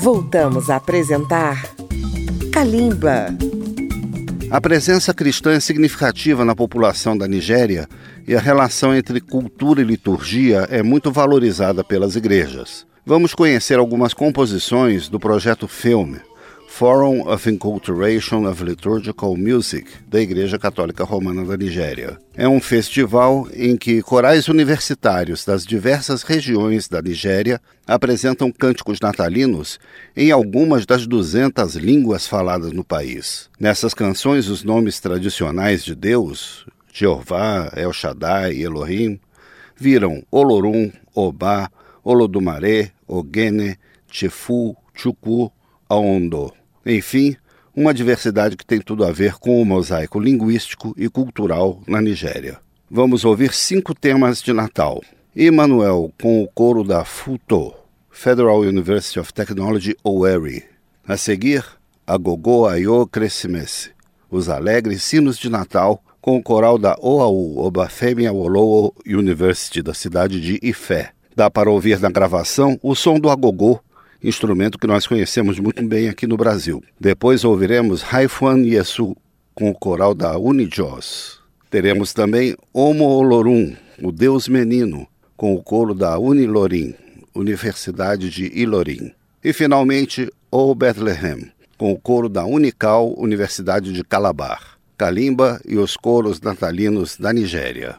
Voltamos a apresentar Kalimba. A presença cristã é significativa na população da Nigéria e a relação entre cultura e liturgia é muito valorizada pelas igrejas. Vamos conhecer algumas composições do projeto FILM, Forum of Inculturation of Liturgical Music, da Igreja Católica Romana da Nigéria. É um festival em que corais universitários das diversas regiões da Nigéria apresentam cânticos natalinos em algumas das 200 línguas faladas no país. Nessas canções, os nomes tradicionais de Deus, Jeová, El Shaddai e Elohim, viram Olorum, Obá, Olodumare, Ogene, Chefu, Chukwu, Aondo. Enfim, uma diversidade que tem tudo a ver com o mosaico linguístico e cultural na Nigéria. Vamos ouvir 5 temas de Natal. Emmanuel com o coro da FUTO, Federal University of Technology, Owerri. A seguir, Agogo Ayo Crescimese, os alegres sinos de Natal, com o coral da OAU, Obafemi Awolowo University, da cidade de Ifé. Dá para ouvir na gravação o som do agogô, instrumento que nós conhecemos muito bem aqui no Brasil. Depois ouviremos Haifuan Yesu, com o coral da Unijos. Teremos também Omo Olorum, o Deus Menino, com o coro da Unilorim, Universidade de Ilorim. E, finalmente, O Bethlehem, com o coro da Unical, Universidade de Calabar. Kalimba e os coros natalinos da Nigéria.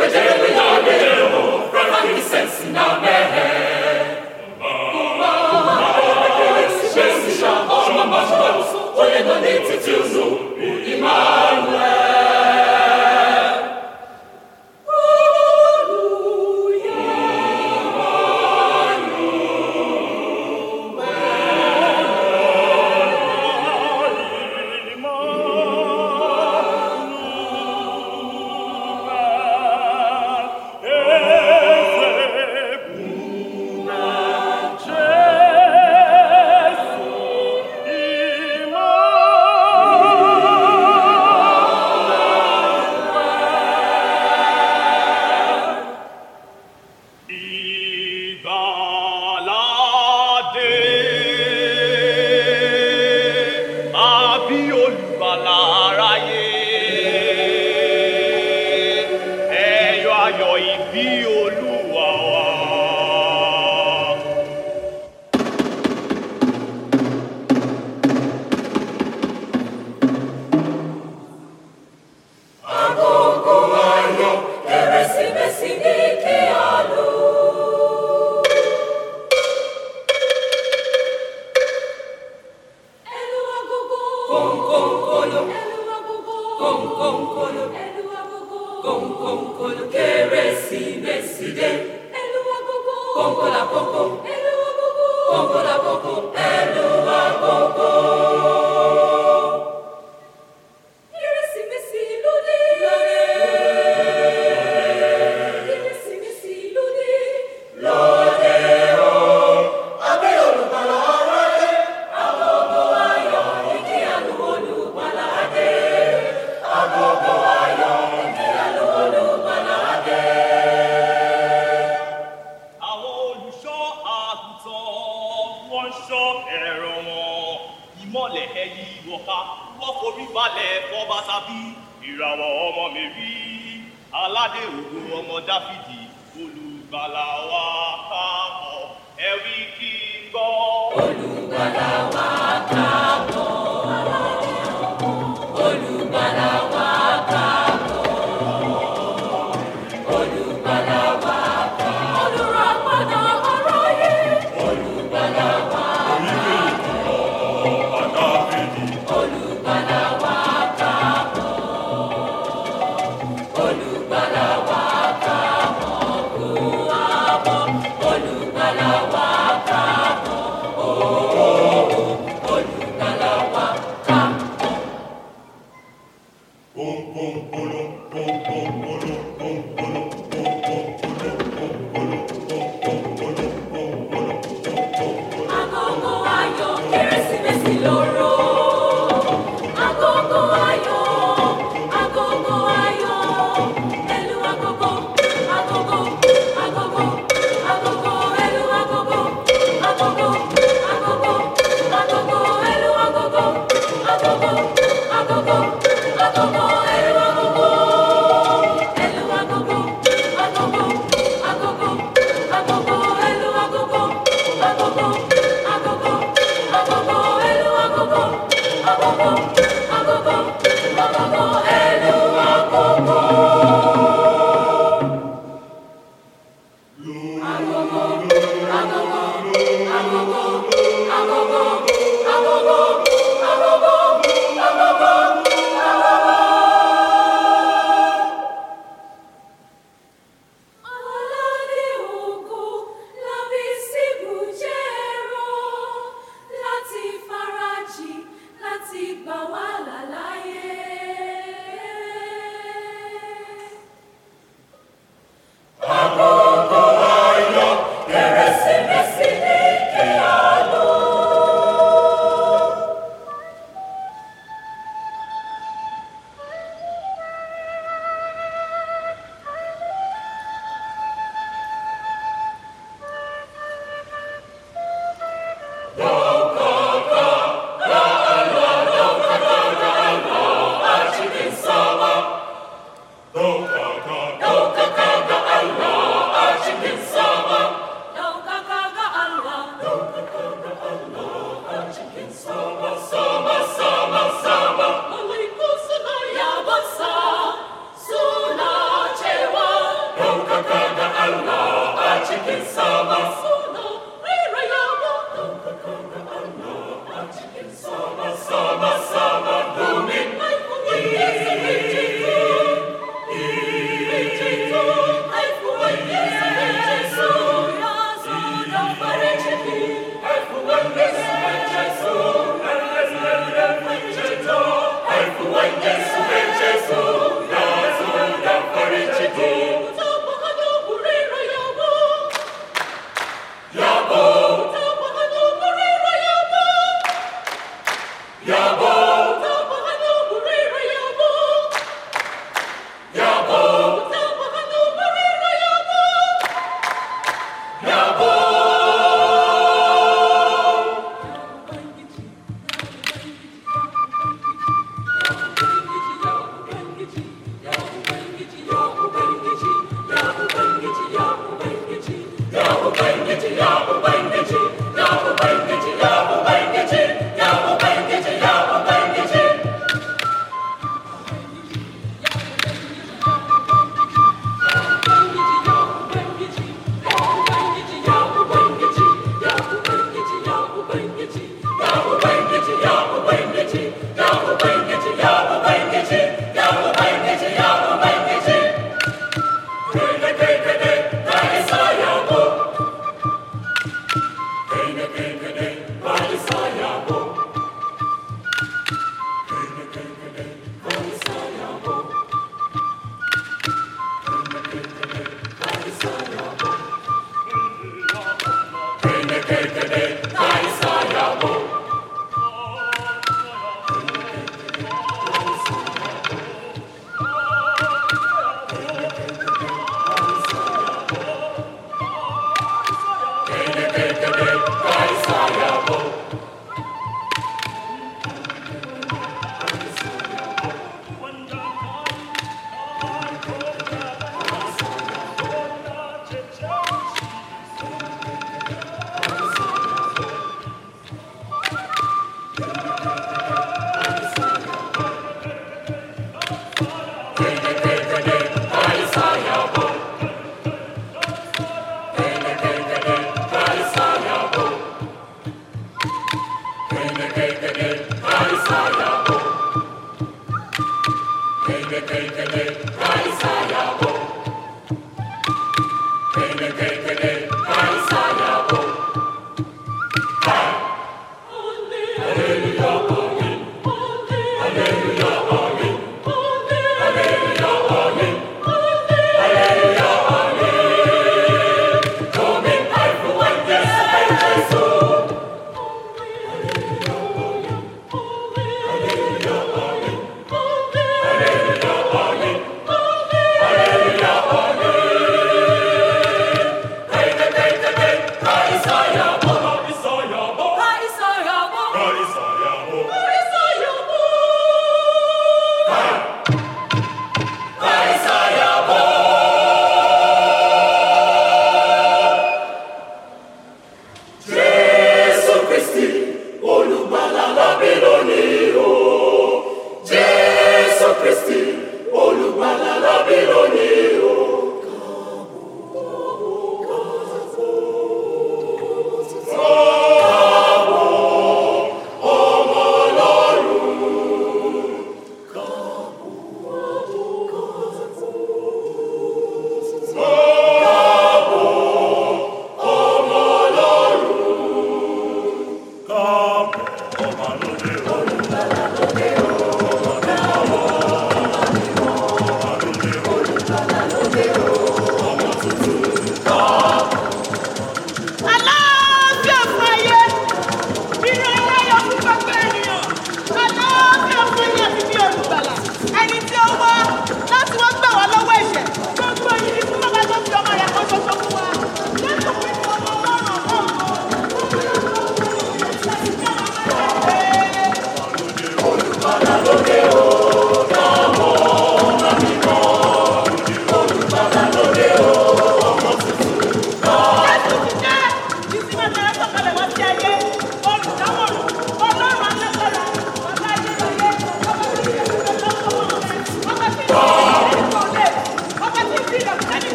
Olùgbàlà wa káàbọ̀, kú àbọ̀, olùgbàlà.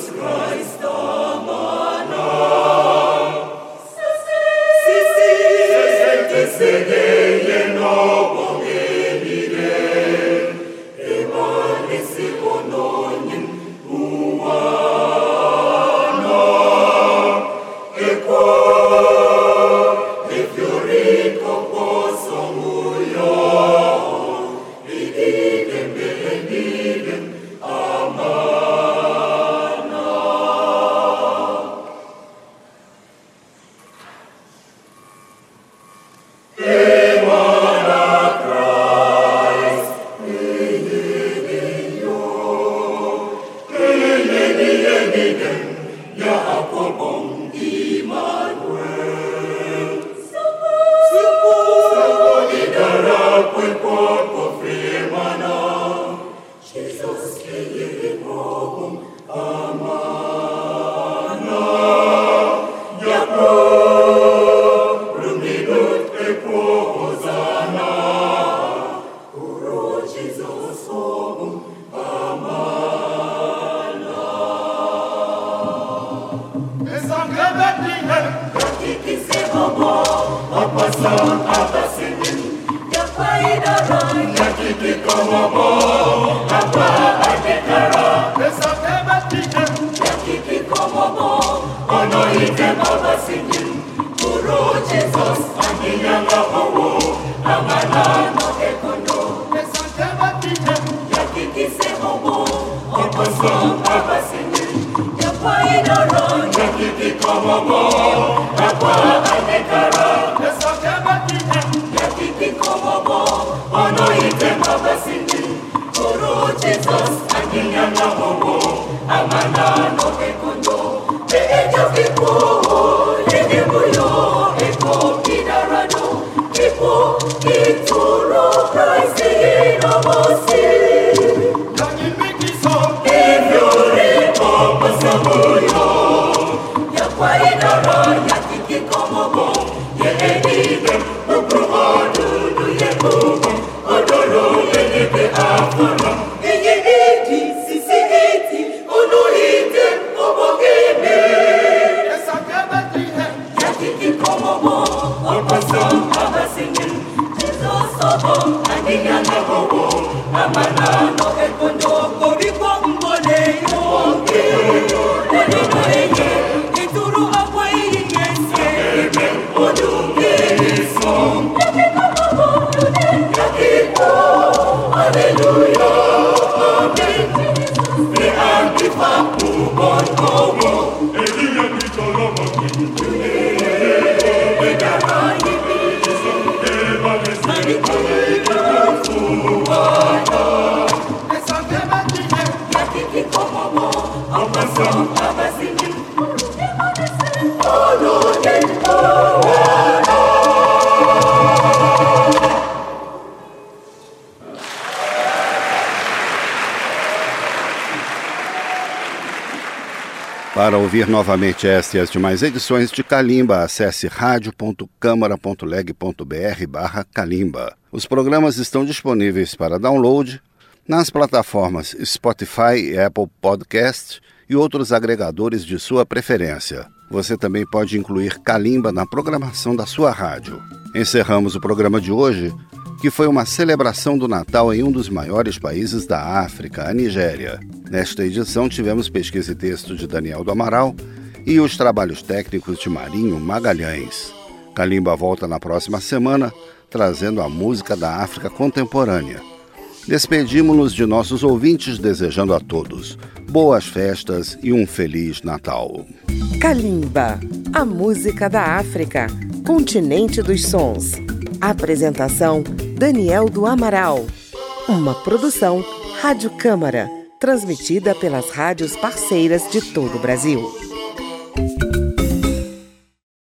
Para ouvir novamente esta e as demais edições de Calimba, acesse radio.câmara.leg.br/Calimba. Os programas estão disponíveis para download nas plataformas Spotify e Apple Podcast e outros agregadores de sua preferência. Você também pode incluir Calimba na programação da sua rádio. Encerramos o programa de hoje, que foi uma celebração do Natal em um dos maiores países da África, a Nigéria. Nesta edição tivemos pesquisa e texto de Daniel do Amaral e os trabalhos técnicos de Marinho Magalhães. Calimba volta na próxima semana, trazendo a música da África contemporânea. Despedimos-nos de nossos ouvintes, desejando a todos boas festas e um Feliz Natal. Calimba, a música da África, continente dos sons. Apresentação, Daniel do Amaral. Uma produção Rádio Câmara, transmitida pelas rádios parceiras de todo o Brasil.